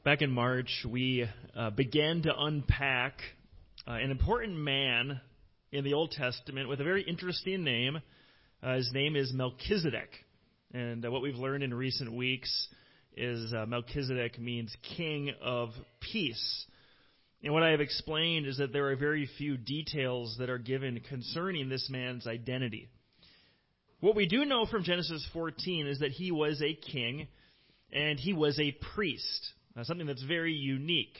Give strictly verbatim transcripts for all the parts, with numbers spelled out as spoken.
Back in March, we uh, began to unpack uh, an important man in the Old Testament with a very interesting name. Uh, his name is Melchizedek. And uh, what we've learned in recent weeks is uh, Melchizedek means king of peace. And what I have explained is that there are very few details that are given concerning this man's identity. What we do know from Genesis fourteen is that he was a king and he was a priest. Uh, something that's very unique.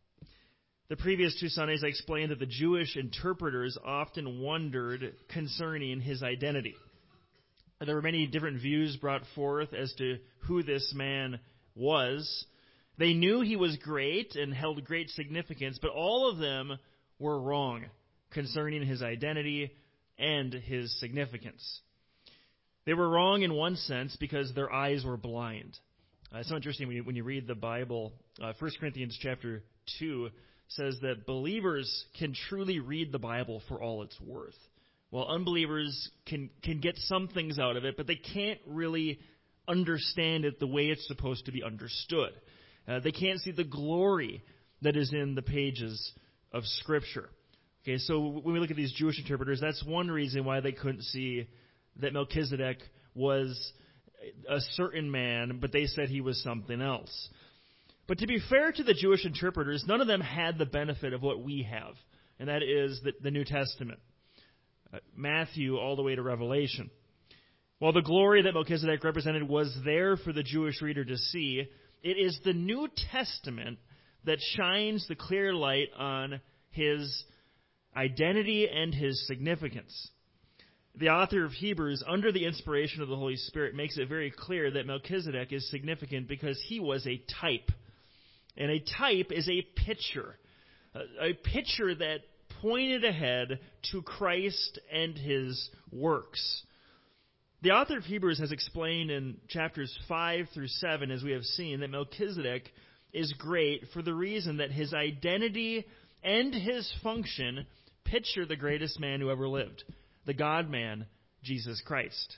The previous two Sundays I explained that the Jewish interpreters often wondered concerning his identity. There were many different views brought forth as to who this man was. They knew he was great and held great significance, but all of them were wrong concerning his identity and his significance. They were wrong in one sense because their eyes were blind. Uh, it's so interesting when you, when you read the Bible. Uh, First Corinthians chapter two says that believers can truly read the Bible for all it's worth, while unbelievers can, can get some things out of it, but they can't really understand it the way it's supposed to be understood. Uh, they can't see the glory that is in the pages of Scripture. Okay, so when we look at these Jewish interpreters, that's one reason why they couldn't see that Melchizedek was a certain man, but they said he was something else. But to be fair to the Jewish interpreters, none of them had the benefit of what we have, and that is the, the New Testament, uh, Matthew all the way to Revelation. While the glory that Melchizedek represented was there for the Jewish reader to see, it is the New Testament that shines the clear light on his identity and his significance. The author of Hebrews, under the inspiration of the Holy Spirit, makes it very clear that Melchizedek is significant because he was a type. And a type is a picture, a picture that pointed ahead to Christ and his works. The author of Hebrews has explained in chapters five through seven, as we have seen, that Melchizedek is great for the reason that his identity and his function picture the greatest man who ever lived, the God-man, Jesus Christ.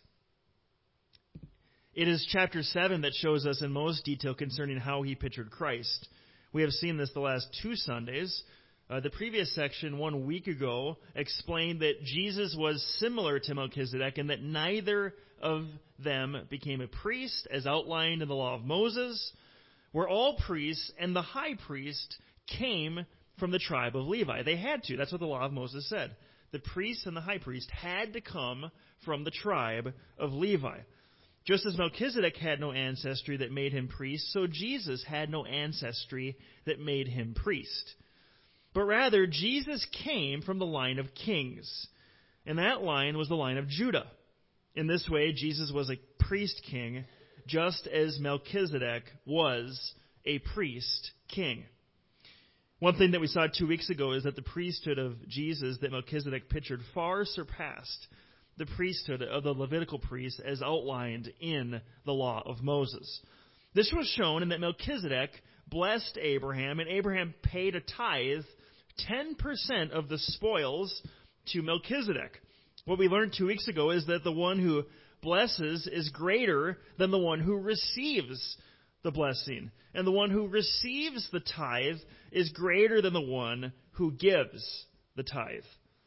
It is chapter seven that shows us in most detail concerning how he pictured Christ. We have seen this the last two Sundays. Uh, the previous section, one week ago, explained that Jesus was similar to Melchizedek and that neither of them became a priest, as outlined in the law of Moses, where all priests and the high priest came from the tribe of Levi. They had to. That's what the law of Moses said. The priest and the high priest had to come from the tribe of Levi. Just as Melchizedek had no ancestry that made him priest, so Jesus had no ancestry that made him priest. But rather, Jesus came from the line of kings, and that line was the line of Judah. In this way, Jesus was a priest king, just as Melchizedek was a priest king. One thing that we saw two weeks ago is that the priesthood of Jesus that Melchizedek pictured far surpassed the priesthood of the Levitical priests as outlined in the law of Moses. This was shown in that Melchizedek blessed Abraham, and Abraham paid a tithe, ten percent of the spoils, to Melchizedek. What we learned two weeks ago is that the one who blesses is greater than the one who receives the blessing. And the one who receives the tithe is greater than the one who gives the tithe.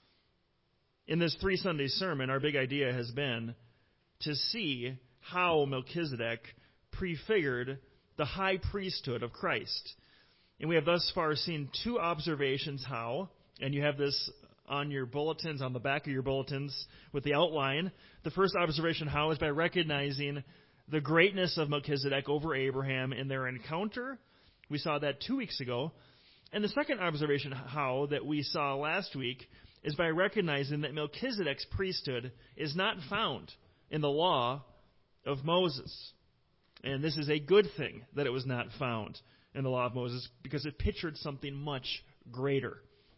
In this three Sunday sermon, our big idea has been to see how Melchizedek prefigured the high priesthood of Christ. And we have thus far seen two observations how, and you have this on your bulletins, on the back of your bulletins with the outline. The first observation how is by recognizing the greatness of Melchizedek over Abraham in their encounter. We saw that two weeks ago. And the second observation how that we saw last week is by recognizing that Melchizedek's priesthood is not found in the law of Moses. And this is a good thing that it was not found in the law of Moses because it pictured something much greater.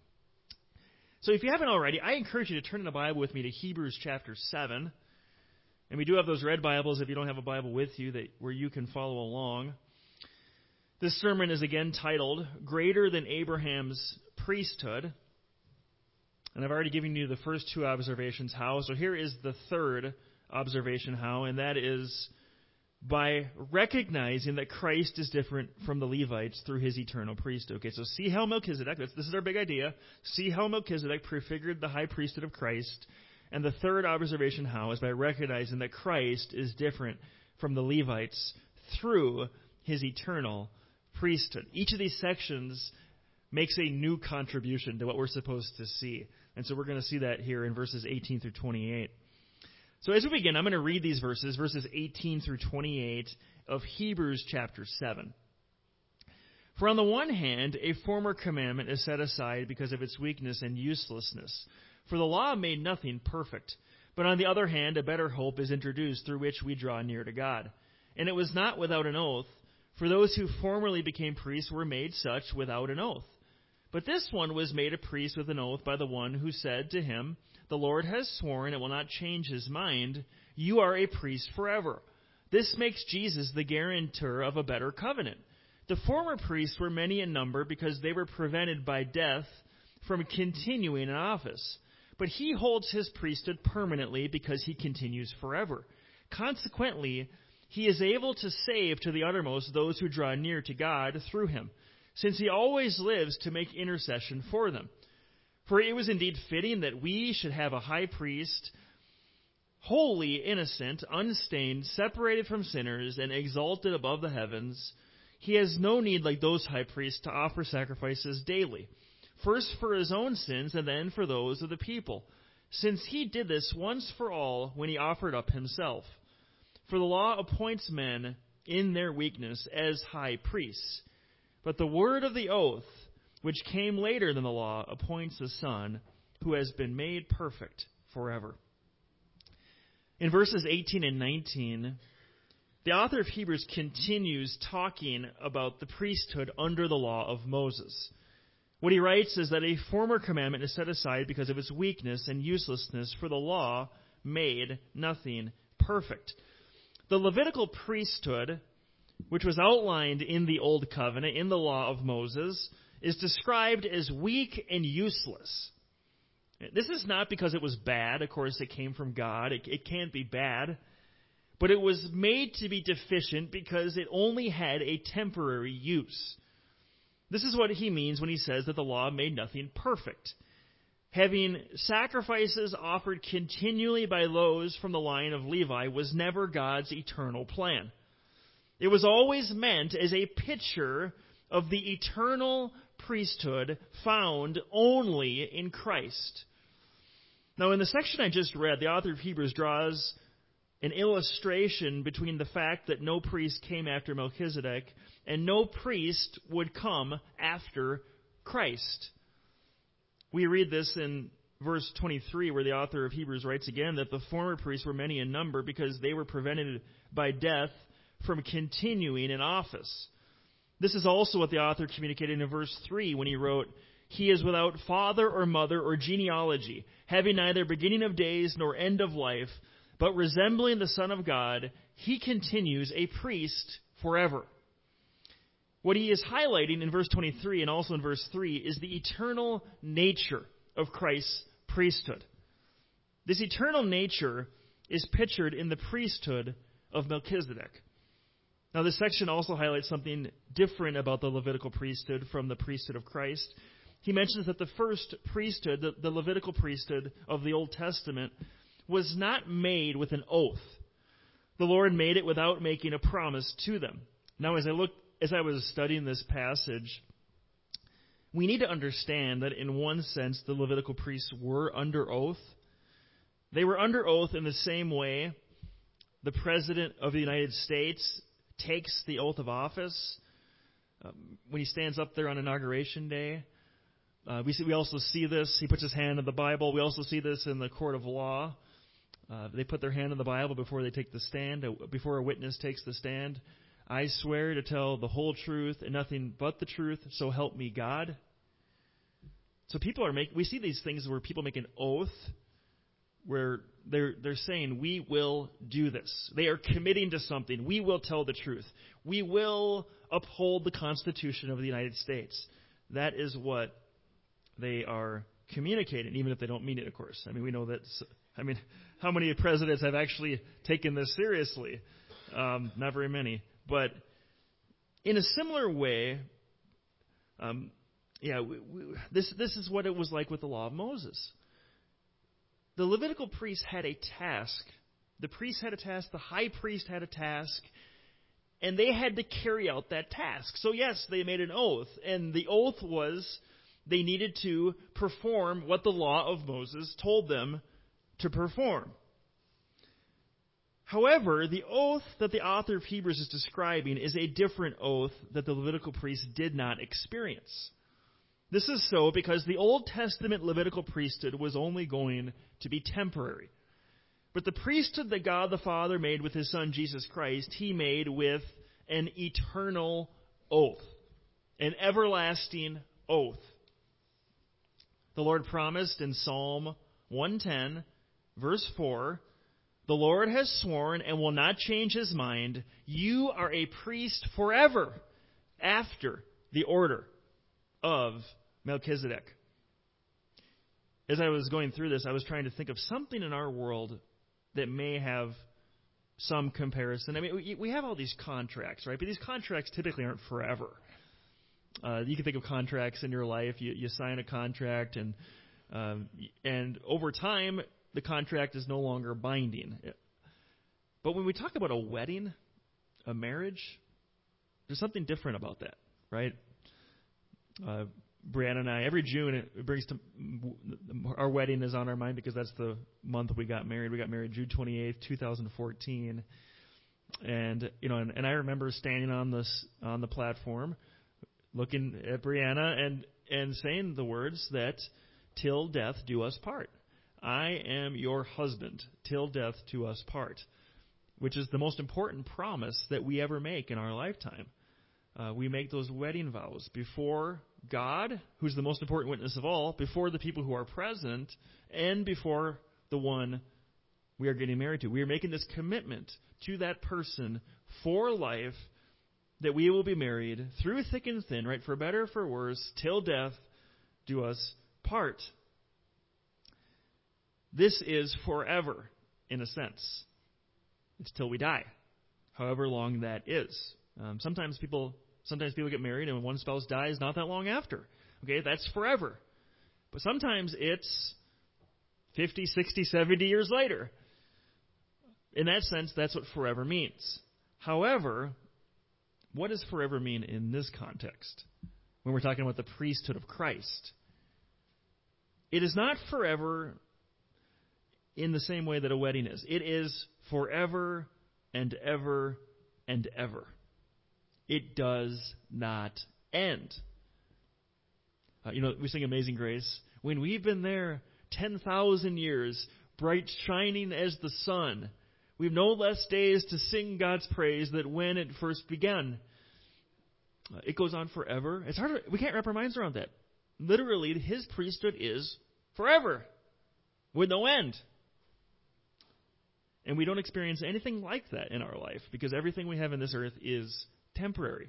So if you haven't already, I encourage you to turn in the Bible with me to Hebrews chapter seven. And we do have those red Bibles if you don't have a Bible with you that where you can follow along. This sermon is again titled, Greater Than Abraham's Priesthood. And I've already given you the first two observations how. So here is the third observation how, and that is by recognizing that Christ is different from the Levites through his eternal priesthood. Okay, so see how Melchizedek, this, this is our big idea, see how Melchizedek prefigured the high priesthood of Christ. And the third observation how is by recognizing that Christ is different from the Levites through his eternal priesthood. Each of these sections makes a new contribution to what we're supposed to see. And so we're going to see that here in verses eighteen through twenty-eight. So as we begin, I'm going to read these verses, verses eighteen through twenty-eight of Hebrews chapter seven. For on the one hand, a former commandment is set aside because of its weakness and uselessness. For the law made nothing perfect. But on the other hand, a better hope is introduced through which we draw near to God. And it was not without an oath, for those who formerly became priests were made such without an oath. But this one was made a priest with an oath by the one who said to him, "The Lord has sworn and will not change his mind. You are a priest forever." This makes Jesus the guarantor of a better covenant. The former priests were many in number because they were prevented by death from continuing in office. But he holds his priesthood permanently because he continues forever. Consequently, he is able to save to the uttermost those who draw near to God through him, since he always lives to make intercession for them. For it was indeed fitting that we should have a high priest, holy, innocent, unstained, separated from sinners, and exalted above the heavens. He has no need, like those high priests, to offer sacrifices daily, first for his own sins and then for those of the people, since he did this once for all when he offered up himself. For the law appoints men in their weakness as high priests, but the word of the oath, which came later than the law, appoints the Son, who has been made perfect forever. In verses eighteen and nineteen, the author of Hebrews continues talking about the priesthood under the law of Moses. What he writes is that a former commandment is set aside because of its weakness and uselessness, for the law made nothing perfect. The Levitical priesthood, which was outlined in the Old Covenant, in the law of Moses, is described as weak and useless. This is not because it was bad. Of course, it came from God. It, it can't be bad. But it was made to be deficient because it only had a temporary use. This is what he means when he says that the law made nothing perfect. Having sacrifices offered continually by those from the line of Levi was never God's eternal plan. It was always meant as a picture of the eternal priesthood found only in Christ. Now, in the section I just read, the author of Hebrews draws an illustration between the fact that no priest came after Melchizedek and no priest would come after Christ. We read this in verse twenty-three, where the author of Hebrews writes again that the former priests were many in number because they were prevented by death from continuing in office. This is also what the author communicated in verse three when he wrote, "He is without father or mother or genealogy, having neither beginning of days nor end of life, but resembling the Son of God, he continues a priest forever." What he is highlighting in verse twenty-three and also in verse three is the eternal nature of Christ's priesthood. This eternal nature is pictured in the priesthood of Melchizedek. Now, this section also highlights something different about the Levitical priesthood from the priesthood of Christ. He mentions that the first priesthood, the, the Levitical priesthood of the Old Testament, was not made with an oath. The Lord made it without making a promise to them. Now, as I look, as I was studying this passage, we need to understand that in one sense, the Levitical priests were under oath. They were under oath in the same way the President of the United States takes the oath of office um, when he stands up there on Inauguration Day. Uh, we see, we also see this. He puts his hand in the Bible. We also see this in the court of law. Uh, they put their hand in the Bible before they take the stand, uh, before a witness takes the stand. "I swear to tell the whole truth and nothing but the truth, so help me God." So people are making, we see these things where people make an oath where they're they're saying, we will do this. They are committing to something. We will tell the truth. We will uphold the Constitution of the United States. That is what they are communicating, even if they don't mean it, of course. I mean, we know that. I mean, how many presidents have actually taken this seriously? Um, not very many. But in a similar way, um, yeah, we, we, this this is what it was like with the law of Moses. The Levitical priests had a task. The priest had a task. The high priest had a task. And they had to carry out that task. So yes, they made an oath. And the oath was they needed to perform what the law of Moses told them to perform. However, the oath that the author of Hebrews is describing is a different oath that the Levitical priests did not experience. This is so because the Old Testament Levitical priesthood was only going to be temporary. But the priesthood that God the Father made with His Son Jesus Christ, He made with an eternal oath, an everlasting oath. The Lord promised in Psalm one ten, verse four, "The Lord has sworn and will not change His mind. You are a priest forever after the order of Melchizedek." As I was going through this, I was trying to think of something in our world that may have some comparison. I mean, we, we have all these contracts, right? But these contracts typically aren't forever. Uh, you can think of contracts in your life. You, you sign a contract, and um, and over time, the contract is no longer binding. But when we talk about a wedding, a marriage, there's something different about that, right? Uh, Brianna and I, every June, it brings to our wedding is on our mind because that's the month we got married. We got married June twenty-eighth, twenty fourteen, and you know, and, and I remember standing on this on the platform, looking at Brianna and and saying the words that "till death do us part." I am your husband till death do us part, which is the most important promise that we ever make in our lifetime. Uh, we make those wedding vows before God, who's the most important witness of all, before the people who are present, and before the one we are getting married to. We are making this commitment to that person for life, that we will be married through thick and thin, right, for better or for worse, till death do us part. This is forever, in a sense. It's till we die, however long that is. Um, sometimes people sometimes people get married and when one spouse dies not that long after. Okay, that's forever. But sometimes it's fifty, sixty, seventy years later. In that sense, that's what forever means. However, what does forever mean in this context when we're talking about the priesthood of Christ? It is not forever in the same way that a wedding is. It is forever and ever and ever. It does not end. Uh, you know, we sing Amazing Grace. When we've been there ten thousand years, bright shining as the sun, we've no less days to sing God's praise than when it first began. Uh, it goes on forever. It's hard to, we can't wrap our minds around that. Literally, His priesthood is forever, with no end. And we don't experience anything like that in our life because everything we have in this earth is temporary.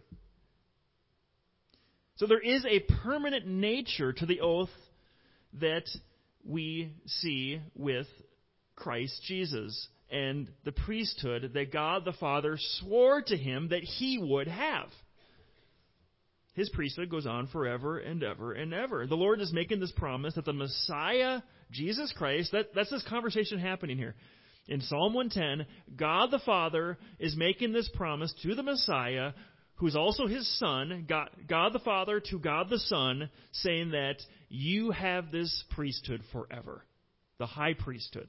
So there is a permanent nature to the oath that we see with Christ Jesus and the priesthood that God the Father swore to Him that He would have. His priesthood goes on forever and ever and ever. The Lord is making this promise that the Messiah, Jesus Christ, that, that's this conversation happening here. In Psalm one ten, God the Father is making this promise to the Messiah, who's also His Son, God, God the Father to God the Son, saying that you have this priesthood forever, the high priesthood.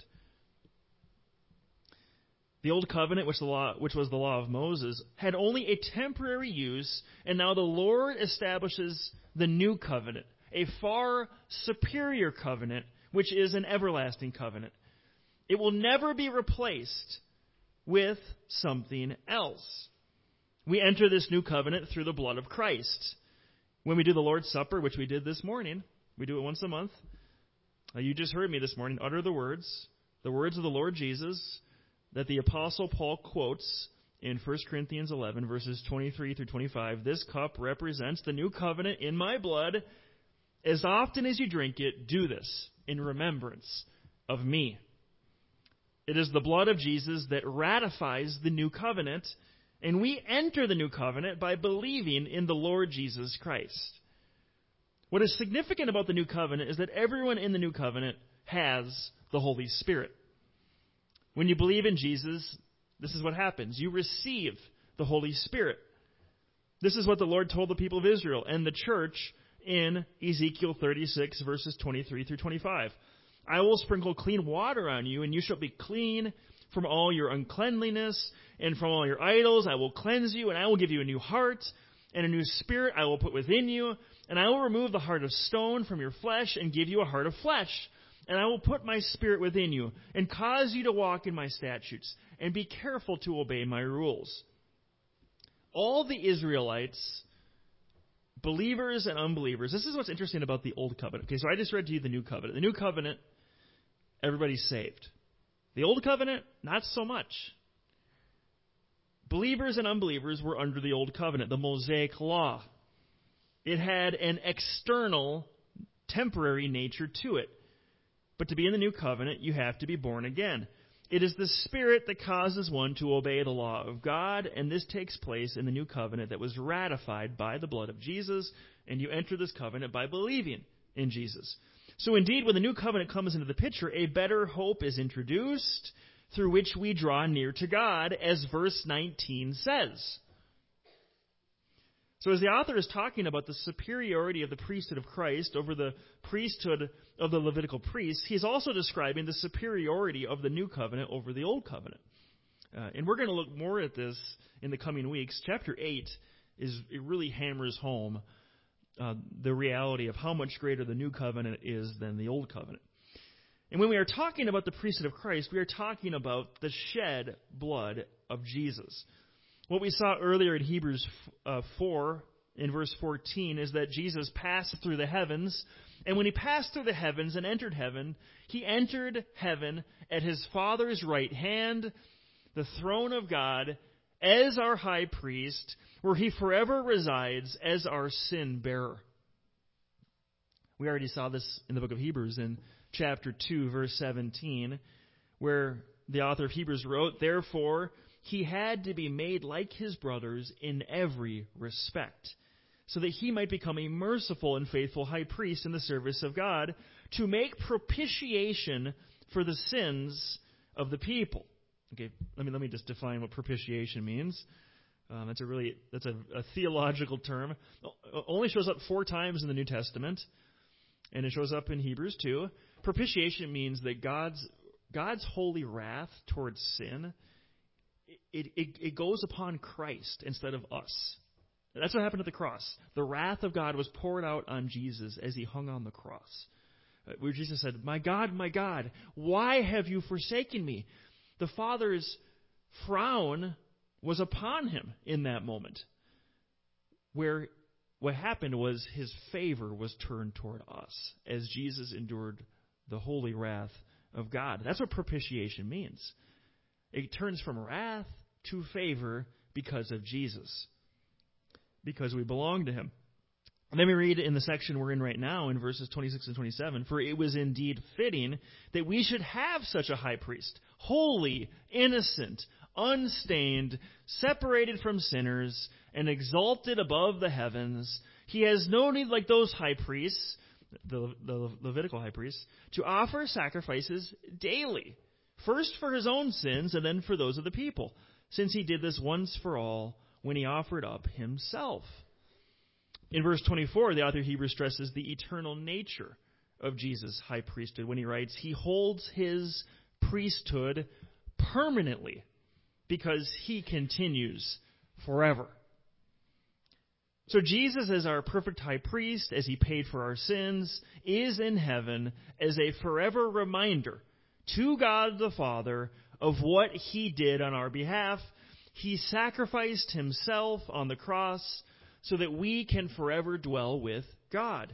The Old Covenant, which, the law, which was the law of Moses, had only a temporary use, and now the Lord establishes the new covenant, a far superior covenant, which is an everlasting covenant. It will never be replaced with something else. We enter this new covenant through the blood of Christ. When we do the Lord's Supper, which we did this morning, we do it once a month. Uh, you just heard me this morning utter the words, the words of the Lord Jesus that the Apostle Paul quotes in First Corinthians eleven, verses twenty-three through twenty-five. This cup represents the new covenant in my blood. As often as you drink it, do this in remembrance of me. It is the blood of Jesus that ratifies the new covenant, and we enter the new covenant by believing in the Lord Jesus Christ. What is significant about the new covenant is that everyone in the new covenant has the Holy Spirit. When you believe in Jesus, this is what happens. You receive the Holy Spirit. This is what the Lord told the people of Israel and the church in Ezekiel thirty-six, verses twenty-three through twenty-five. I will sprinkle clean water on you, and you shall be clean from all your uncleanliness, and from all your idols I will cleanse you, and I will give you a new heart, and a new spirit I will put within you, and I will remove the heart of stone from your flesh, and give you a heart of flesh. And I will put my spirit within you, and cause you to walk in my statutes, and be careful to obey my rules. All the Israelites, believers and unbelievers, this is what's interesting about the Old Covenant. Okay, so I just read to you the New Covenant. The New Covenant, everybody's saved. The Old Covenant, not so much. Believers and unbelievers were under the Old Covenant, the Mosaic Law. It had an external, temporary nature to it. But to be in the New Covenant, you have to be born again. It is the Spirit that causes one to obey the law of God, and this takes place in the New Covenant that was ratified by the blood of Jesus, and you enter this covenant by believing in Jesus. So indeed, when the New Covenant comes into the picture, a better hope is introduced through which we draw near to God, as verse nineteen says. So as the author is talking about the superiority of the priesthood of Christ over the priesthood of the Levitical priests, he's also describing the superiority of the New Covenant over the Old Covenant. Uh, and we're going to look more at this in the coming weeks. Chapter eight is it really hammers home uh, the reality of how much greater the New Covenant is than the Old Covenant. And when we are talking about the priesthood of Christ, we are talking about the shed blood of Jesus. What we saw earlier in Hebrews uh, four, in verse fourteen, is that Jesus passed through the heavens. And when he passed through the heavens and entered heaven, he entered heaven at his Father's right hand, the throne of God, as our high priest, where he forever resides as our sin bearer. We already saw this in the book of Hebrews in chapter two, verse seventeen, where the author of Hebrews wrote, "Therefore, he had to be made like his brothers in every respect, so that he might become a merciful and faithful high priest in the service of God, to make propitiation for the sins of the people." Okay, let me let me just define what propitiation means. Um, that's a really that's a, a theological term. It only shows up four times in the New Testament, and it shows up in Hebrews too. Propitiation means that God's God's holy wrath towards sin, It, it, it goes upon Christ instead of us. That's what happened at the cross. The wrath of God was poured out on Jesus as he hung on the cross. Where Jesus said, "My God, my God, why have you forsaken me?" The Father's frown was upon him in that moment. Where what happened was his favor was turned toward us as Jesus endured the holy wrath of God. That's what propitiation means. It turns from wrath to favor because of Jesus, because we belong to him. And then we read in the section we're in right now in verses twenty-six and twenty-seven, "For it was indeed fitting that we should have such a high priest, holy, innocent, unstained, separated from sinners, and exalted above the heavens. He has no need like those high priests," the, the Levitical high priests, "to offer sacrifices daily, first for his own sins and then for those of the people, since he did this once for all when he offered up himself." In verse twenty-four, the author of Hebrews stresses the eternal nature of Jesus' high priesthood when he writes, "He holds his priesthood permanently because he continues forever." So Jesus, as our perfect high priest, as he paid for our sins, is in heaven as a forever reminder to God the Father of what he did on our behalf. He sacrificed himself on the cross so that we can forever dwell with God.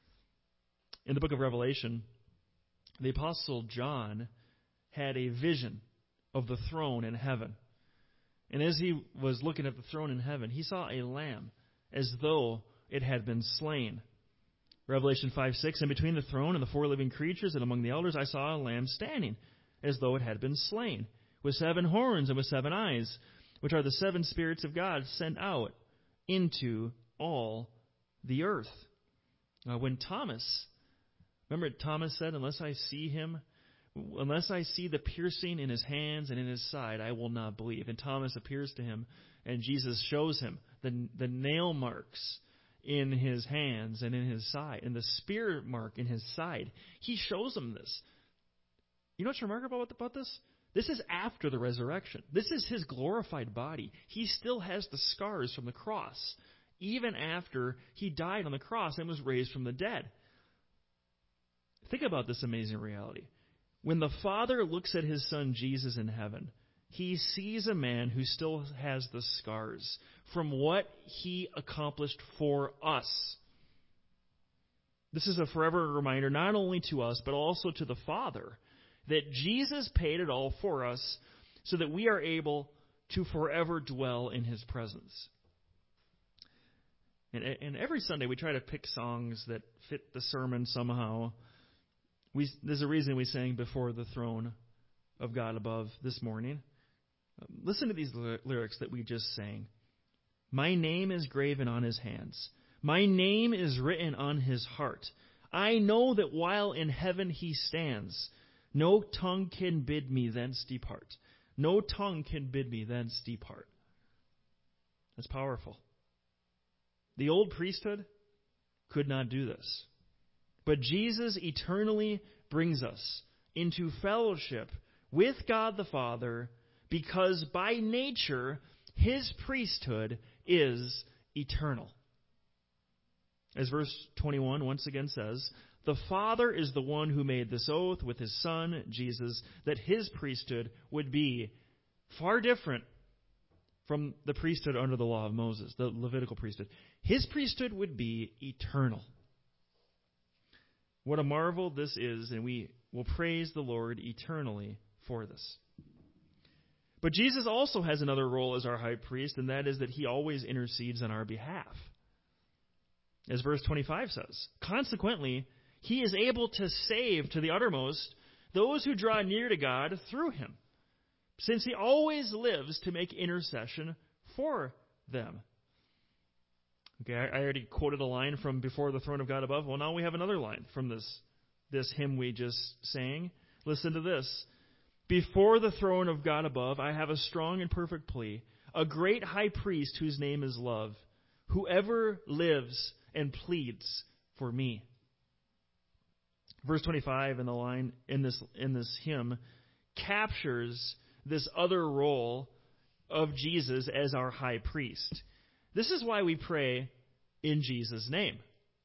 In the book of Revelation, the Apostle John had a vision of the throne in heaven. And as he was looking at the throne in heaven, he saw a lamb as though it had been slain. Revelation five six, "And between the throne and the four living creatures and among the elders I saw a lamb standing, as though it had been slain, with seven horns and with seven eyes, which are the seven spirits of God sent out into all the earth. Uh, when Thomas, remember Thomas said, unless I see him, unless I see the piercing in his hands and in his side, I will not believe. And Thomas appears to him, and Jesus shows him the, the nail marks in his hands and in his side, and the spear mark in his side. He shows him this. You know what's remarkable about this? This is after the resurrection. This is his glorified body. He still has the scars from the cross, even after he died on the cross and was raised from the dead. Think about this amazing reality. When the Father looks at his Son Jesus in heaven, he sees a man who still has the scars from what he accomplished for us. This is a forever reminder, not only to us, but also to the Father, that Jesus paid it all for us so that we are able to forever dwell in his presence. And, and every Sunday we try to pick songs that fit the sermon somehow. We, there's a reason we sang Before the Throne of God Above this morning. Listen to these lyrics that we just sang. My name is graven on his hands. My name is written on his heart. I know that while in heaven he stands, no tongue can bid me thence depart. No tongue can bid me thence depart. That's powerful. The old priesthood could not do this. But Jesus eternally brings us into fellowship with God the Father because by nature his priesthood is eternal. As verse twenty-one once again says, the Father is the one who made this oath with his Son, Jesus, that his priesthood would be far different from the priesthood under the law of Moses, the Levitical priesthood. His priesthood would be eternal. What a marvel this is, and we will praise the Lord eternally for this. But Jesus also has another role as our high priest, and that is that he always intercedes on our behalf. As verse twenty-five says, consequently, he is able to save to the uttermost those who draw near to God through him, since he always lives to make intercession for them. Okay, I already quoted a line from Before the Throne of God Above. Well, now we have another line from this, this hymn we just sang. Listen to this. Before the throne of God above, I have a strong and perfect plea, a great high priest whose name is love, whoever lives and pleads for me. Verse twenty-five in the line in this in this hymn captures this other role of Jesus as our high priest. This is why we pray in Jesus' name.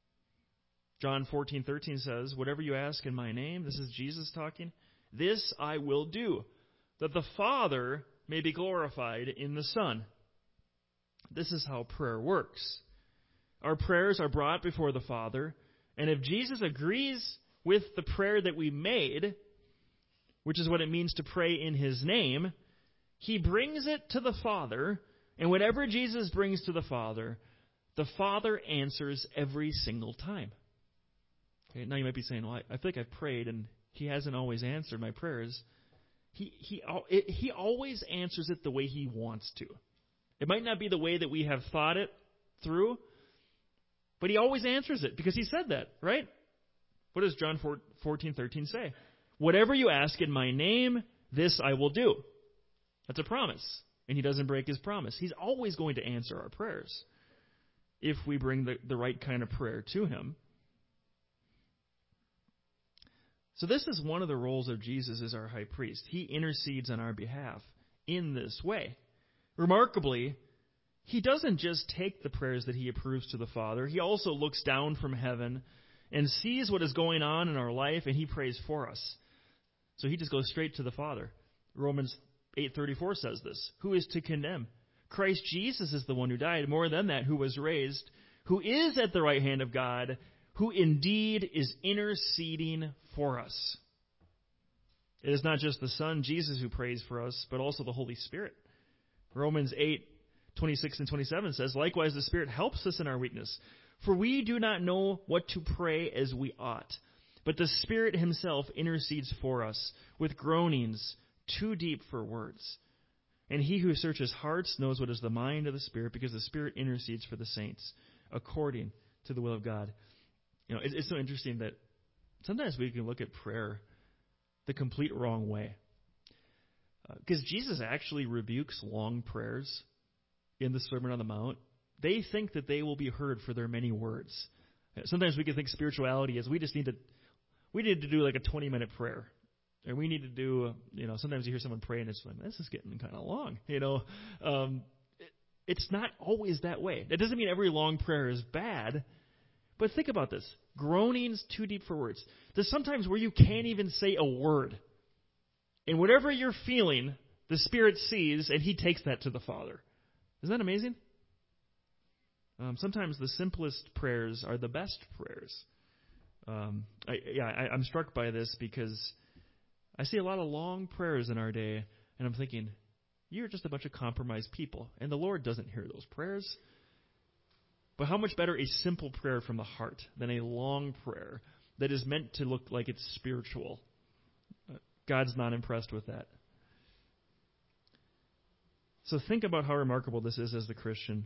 John fourteen thirteen says, whatever you ask in my name, this is Jesus talking, this I will do, that the Father may be glorified in the Son. This is how prayer works. Our prayers are brought before the Father, and if Jesus agrees with the prayer that we made, which is what it means to pray in his name, he brings it to the Father, and whatever Jesus brings to the Father, the Father answers every single time. Okay, now you might be saying, well, I, I think I've prayed and he hasn't always answered my prayers. He, he, it, he always answers it the way he wants to. It might not be the way that we have thought it through, but he always answers it because he said that, right? What does John fourteen thirteen say? Whatever you ask in my name, this I will do. That's a promise. And he doesn't break his promise. He's always going to answer our prayers if we bring the, the right kind of prayer to him. So this is one of the roles of Jesus as our high priest. He intercedes on our behalf in this way. Remarkably, he doesn't just take the prayers that he approves to the Father. He also looks down from heaven and sees what is going on in our life, and he prays for us. So he just goes straight to the Father. Romans eight thirty-four says this, who is to condemn? Christ Jesus is the one who died, more than that, who was raised, who is at the right hand of God, who indeed is interceding for us. It is not just the Son, Jesus, who prays for us, but also the Holy Spirit. Romans eight twenty-six and twenty-seven says, likewise the Spirit helps us in our weakness, for we do not know what to pray as we ought. But the Spirit himself intercedes for us with groanings too deep for words. And he who searches hearts knows what is the mind of the Spirit, because the Spirit intercedes for the saints according to the will of God. You know, it's, it's so interesting that sometimes we can look at prayer the complete wrong way. Because uh, Jesus actually rebukes long prayers in the Sermon on the Mount. They think that they will be heard for their many words. Sometimes we can think spirituality is we just need to we need to do like a twenty-minute prayer. Or we need to do, you know, sometimes you hear someone pray and it's like, this is getting kind of long, you know. Um, it, it's not always that way. That doesn't mean every long prayer is bad. But think about this. Groanings too deep for words. There's sometimes where you can't even say a word. And whatever you're feeling, the Spirit sees, and he takes that to the Father. Isn't that amazing? Um, sometimes the simplest prayers are the best prayers. Um, I, yeah, I, I'm struck by this because I see a lot of long prayers in our day, and I'm thinking, you're just a bunch of compromised people, and the Lord doesn't hear those prayers. But how much better a simple prayer from the heart than a long prayer that is meant to look like it's spiritual? God's not impressed with that. So think about how remarkable this is as the Christian.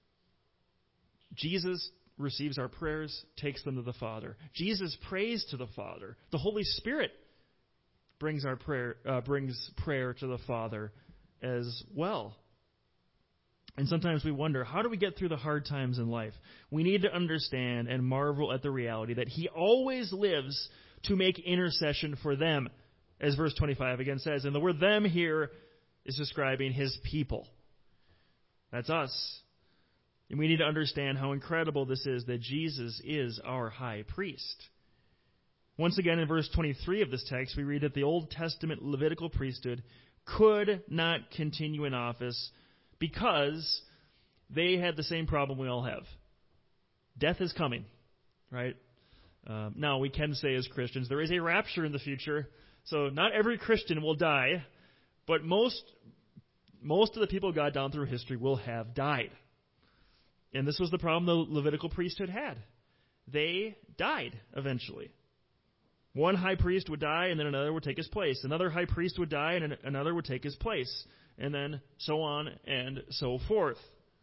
Jesus receives our prayers, takes them to the Father. Jesus prays to the Father. The Holy Spirit brings our prayer, uh, brings prayer to the Father as well. And sometimes we wonder, how do we get through the hard times in life? We need to understand and marvel at the reality that he always lives to make intercession for them, as verse twenty-five again says. And the word them here is describing his people. That's us. And we need to understand how incredible this is that Jesus is our high priest. Once again, in verse twenty-three of this text, we read that the Old Testament Levitical priesthood could not continue in office because they had the same problem we all have. Death is coming, right? Um, now, we can say as Christians, there is a rapture in the future, so not every Christian will die, but most, most of the people God down through history will have died. And this was the problem the Levitical priesthood had. They died eventually. One high priest would die, and then another would take his place. Another high priest would die, and another would take his place. And then so on and so forth.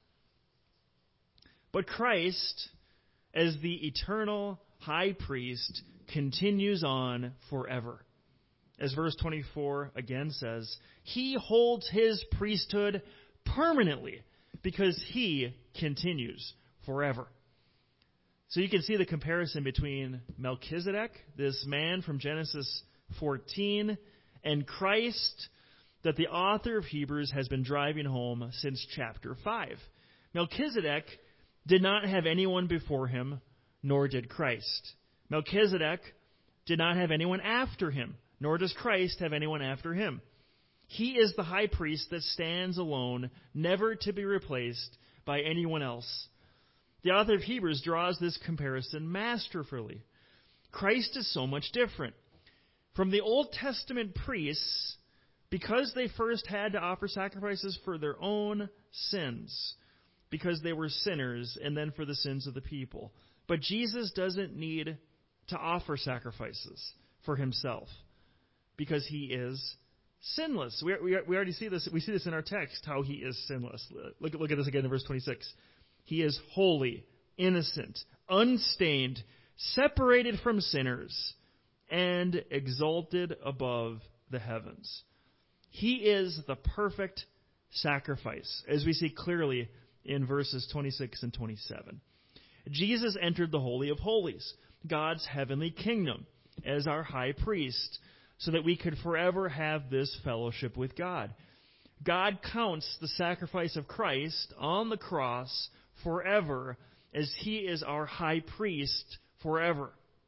But Christ, as the eternal high priest, continues on forever. As verse twenty-four again says, he holds his priesthood permanently because he continues forever. So you can see the comparison between Melchizedek, this man from Genesis fourteen, and Christ that the author of Hebrews has been driving home since chapter five. Melchizedek did not have anyone before him, nor did Christ. Melchizedek did not have anyone after him, nor does Christ have anyone after him. He is the high priest that stands alone, never to be replaced by anyone else. The author of Hebrews draws this comparison masterfully. Christ is so much different. From the Old Testament priests, because they first had to offer sacrifices for their own sins, because they were sinners, and then for the sins of the people. But Jesus doesn't need to offer sacrifices for himself, because he is sinless. We, we, we already see this. We see this in our text, how he is sinless. Look, look at this again in verse twenty-six. He is holy, innocent, unstained, separated from sinners, and exalted above the heavens. He is the perfect sacrifice, as we see clearly in verses twenty-six and twenty-seven. Jesus entered the Holy of Holies, God's heavenly kingdom, as our high priest, so that we could forever have this fellowship with God. God counts the sacrifice of Christ on the cross forever, as he is our high priest forever.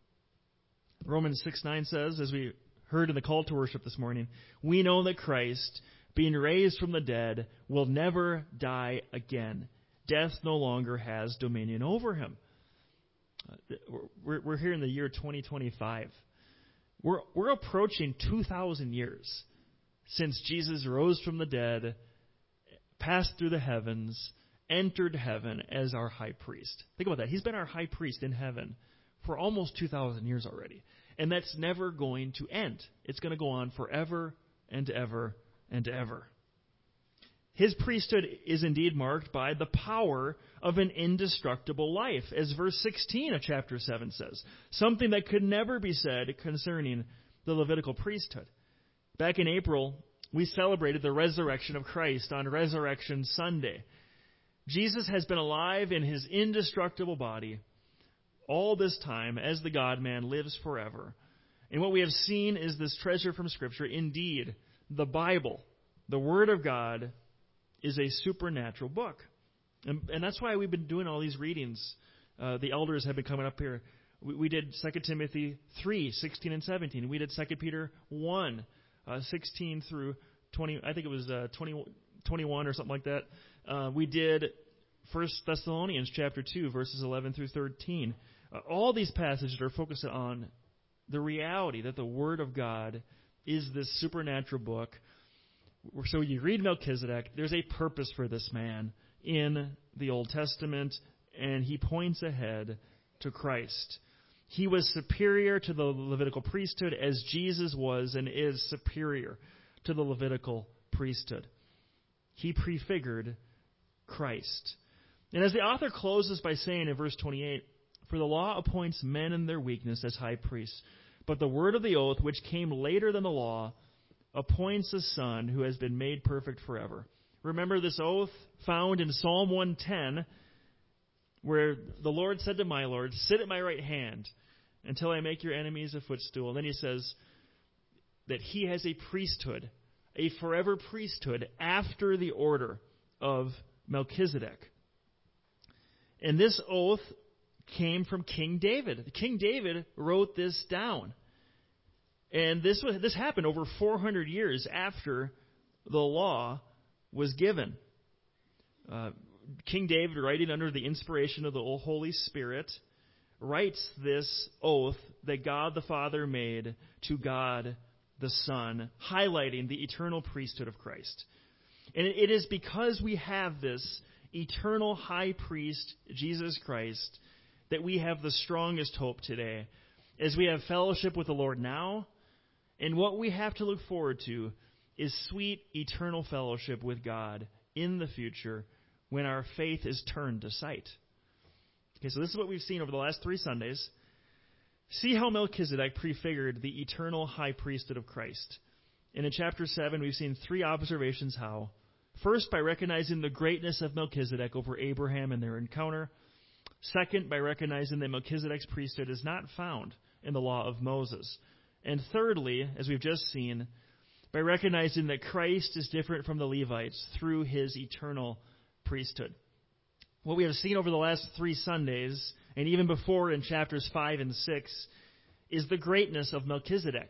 Romans six nine says, as we heard in the call to worship this morning, we know that Christ, being raised from the dead, will never die again. Death no longer has dominion over him. We're, we're here in the year twenty twenty-five. We're, we're approaching two thousand years since Jesus rose from the dead, passed through the heavens, entered heaven as our high priest. Think about that. He's been our high priest in heaven for almost two thousand years already. And that's never going to end. It's going to go on forever and ever and ever. His priesthood is indeed marked by the power of an indestructible life, as verse sixteen of chapter seven says, something that could never be said concerning the Levitical priesthood. Back in April, we celebrated the resurrection of Christ on Resurrection Sunday. Jesus has been alive in his indestructible body all this time as the God-man lives forever. And what we have seen is this treasure from Scripture. Indeed, the Bible, the Word of God, is a supernatural book. And, and that's why we've been doing all these readings. Uh, the elders have been coming up here. We, we did Second Timothy three, sixteen and seventeen. We did Second Peter one, uh, sixteen through twenty. I think it was uh, twenty, twenty-one or something like that. Uh, we did First Thessalonians chapter two, verses eleven through thirteen. Uh, all these passages are focused on the reality that the Word of God is this supernatural book. So you read Melchizedek, there's a purpose for this man in the Old Testament, and he points ahead to Christ. He was superior to the Levitical priesthood as Jesus was and is superior to the Levitical priesthood. He prefigured Christ. And as the author closes by saying in verse twenty-eight, for the law appoints men in their weakness as high priests, but the word of the oath, which came later than the law, appoints a son who has been made perfect forever. Remember this oath found in Psalm one ten, where the Lord said to my Lord, sit at my right hand until I make your enemies a footstool. And then he says that he has a priesthood, a forever priesthood after the order of Melchizedek. And this oath came from King David. King David wrote this down. And this was, this happened over four hundred years after the law was given. Uh, King David, writing under the inspiration of the Holy Spirit, writes this oath that God the Father made to God the Son, highlighting the eternal priesthood of Christ. And it is because we have this eternal high priest, Jesus Christ, that we have the strongest hope today, as we have fellowship with the Lord now. And what we have to look forward to is sweet eternal fellowship with God in the future when our faith is turned to sight. Okay, so this is what we've seen over the last three Sundays. See how Melchizedek prefigured the eternal high priesthood of Christ. And in chapter seven, we've seen three observations how. First, by recognizing the greatness of Melchizedek over Abraham and their encounter. Second, by recognizing that Melchizedek's priesthood is not found in the law of Moses. And thirdly, as we've just seen, by recognizing that Christ is different from the Levites through his eternal priesthood. What we have seen over the last three Sundays, and even before in chapters five and six, is the greatness of Melchizedek.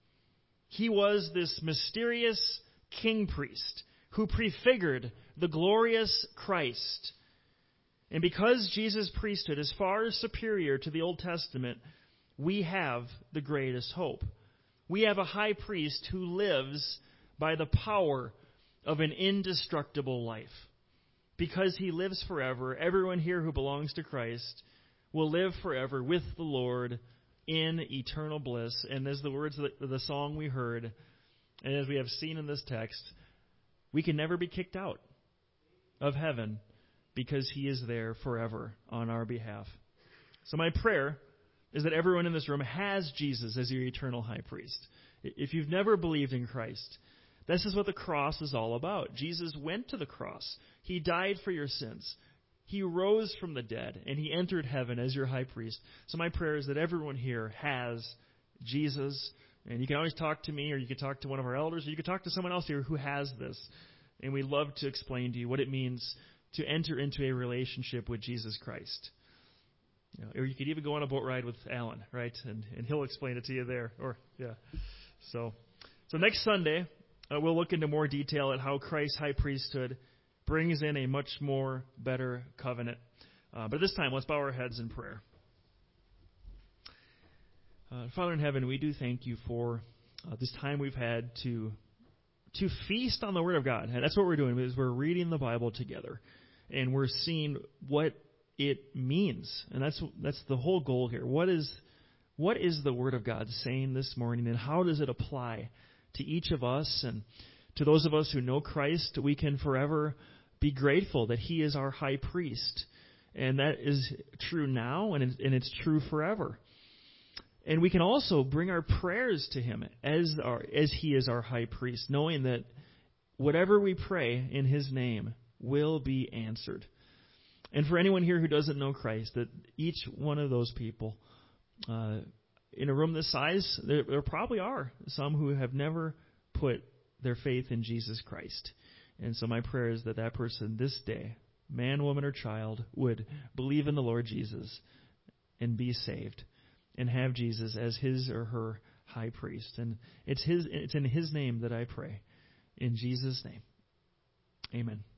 He was this mysterious king priest who prefigured the glorious Christ. And because Jesus' priesthood is far superior to the Old Testament, we have the greatest hope. We have a high priest who lives by the power of an indestructible life. Because he lives forever, everyone here who belongs to Christ will live forever with the Lord in eternal bliss. And as the words of the song we heard, and as we have seen in this text, we can never be kicked out of heaven because he is there forever on our behalf. So my prayer is that everyone in this room has Jesus as your eternal high priest. If you've never believed in Christ, this is what the cross is all about. Jesus went to the cross. He died for your sins. He rose from the dead, and he entered heaven as your high priest. So my prayer is that everyone here has Jesus. And you can always talk to me, or you can talk to one of our elders, or you can talk to someone else here who has this. And we'd love to explain to you what it means to enter into a relationship with Jesus Christ. You know, or you could even go on a boat ride with Alan, right? And and he'll explain it to you there. Or yeah. So, so next Sunday, uh, we'll look into more detail at how Christ's high priesthood brings in a much more better covenant. Uh, but this time, let's bow our heads in prayer. Uh, Father in heaven, we do thank you for uh, this time we've had to to feast on the Word of God. And that's what we're doing, is we're reading the Bible together. And we're seeing what it means. And that's that's the whole goal here. What is what is the Word of God saying this morning, and how does it apply to each of us? And to those of us who know Christ, we can forever be grateful that He is our high priest. And that is true now, and and it's true forever. And we can also bring our prayers to Him as our as He is our high priest, knowing that whatever we pray in His name will be answered. And for anyone here who doesn't know Christ, that each one of those people, uh, in a room this size, there, there probably are some who have never put their faith in Jesus Christ. And so my prayer is that that person this day, man, woman, or child, would believe in the Lord Jesus and be saved and have Jesus as his or her high priest. And it's his, it's in His name that I pray. In Jesus' name, amen.